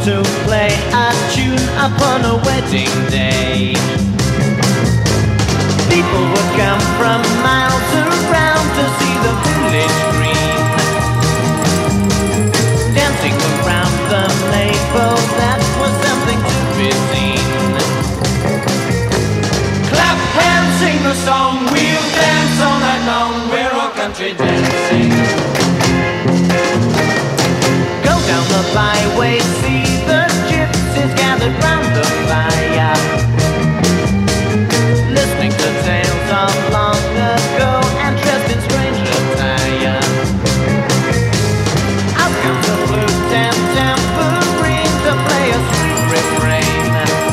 to play a tune upon a wedding day. People would come from miles around to see the village green, dancing around the maple, that was something to be seen. Clap hands, sing the song, we'll dance all night long, we're all country dancing. Go down the byway, see the gypsies gathered round the fire, listening to tales of long ago and dressed in strange attire. Out comes the flute and tambourine to play a sweet refrain.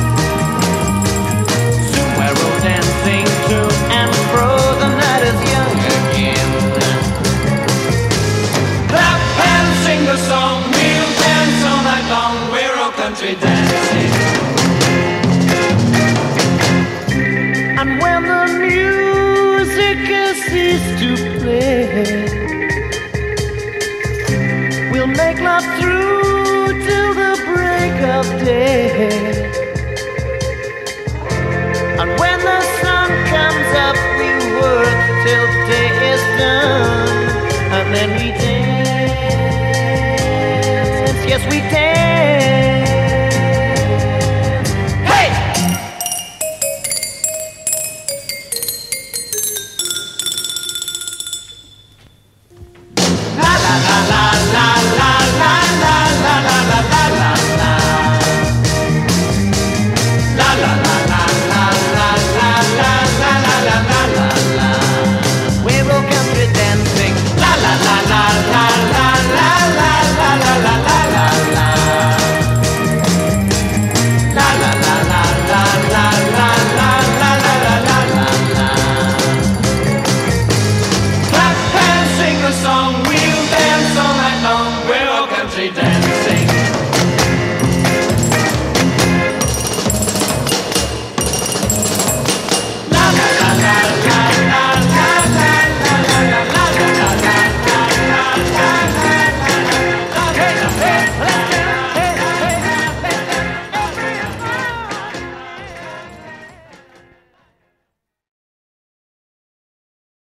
Soon we're all dancing to and fro, the night is young again. Clap hands, sing the song, we'll dance all night long, we're all country dancing. And when the music has ceased to play, we'll make love through till the break of day. And when the sun comes up, we work till day is done, and then we dance. Yes, we dance.